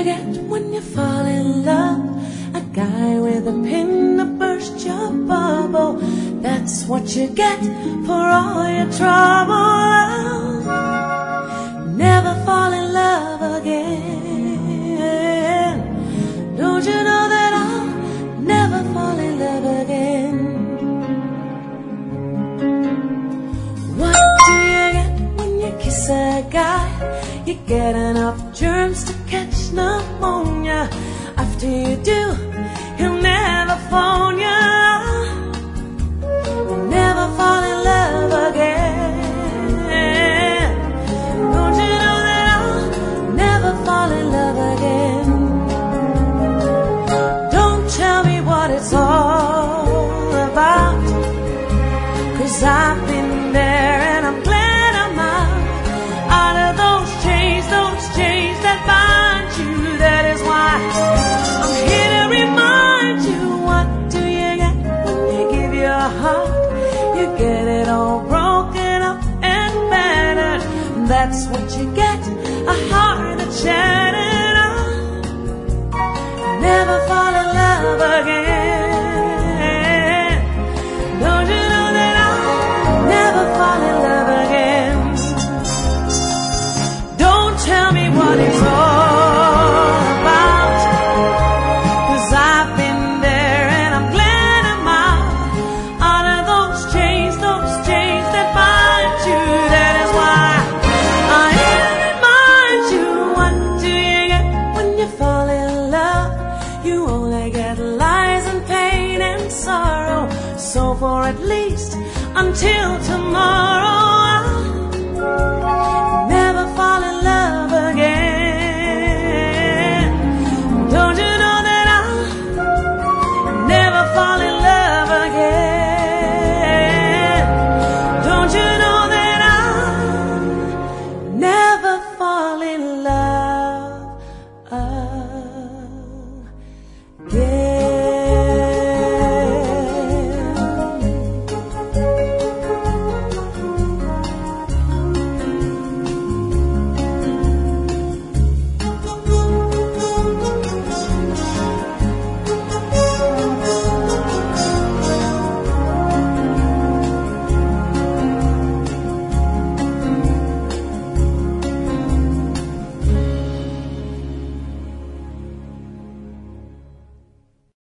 get when you fall in love? A guy with a pin to burst your bubble. That's what you get for all your trouble. Never fall in love again. Don't you know that I'll never fall in love again? What do you get when you kiss a guy? You get enough germs to catch pneumonia. After you do, he'll never phone you. You'll never fall in love again. Don't you know that I'll never fall in love again? Don't tell me what it's all about, 'cause I've been there and I'm glad I'm out of those chains that bind you. That is why I'm here to remind you. What do you get when you give your heart? You get it all broken up and battered. That's what you get, a heart that's shattered. Never fall in love again. Don't you know that I'll never fall in love again? Don't tell me what it's all about, 'cause I've been there and I'm glad I'm out of those chains that bind you. That is why I remind you. What do you get when you fall in love? You only get lies and pain and sorrow. So for at least until tomorrow,